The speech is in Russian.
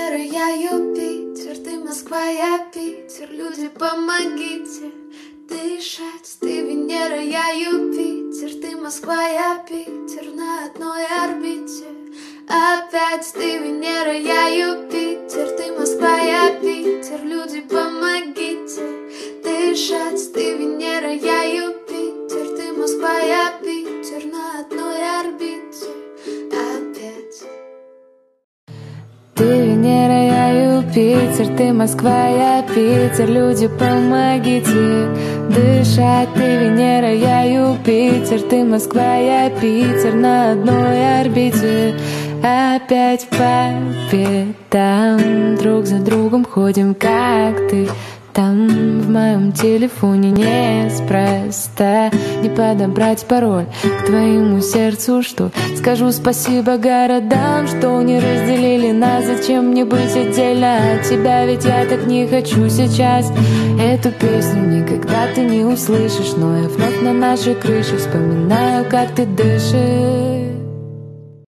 Венера, я Юпитер, ты Москва, я Питер. Люди, помогите дышать. Ты Венера, я Юпитер, ты Москва, я Питер. На одной орбите опять. Ты Венера, я Юпитер, ты Москва, я Питер. Люди, помогите дышать. Ты Венера, я Юпитер, ты Москва, я Питер. На одной орбите опять. Ты Венера, я Юпитер, ты Москва, я Питер. Люди, помогите дышать. Ты Венера, я Юпитер, ты Москва, я Питер. На одной орбите опять по пятам. Друг за другом ходим, как ты там. В моем телефоне неспроста не подобрать пароль к твоему сердцу, что скажу спасибо городам, что не разделили нас. Зачем мне быть отдельно от тебя, ведь я так не хочу сейчас. Эту песню никогда ты не услышишь, но я вновь на нашей крыше вспоминаю, как ты дышишь.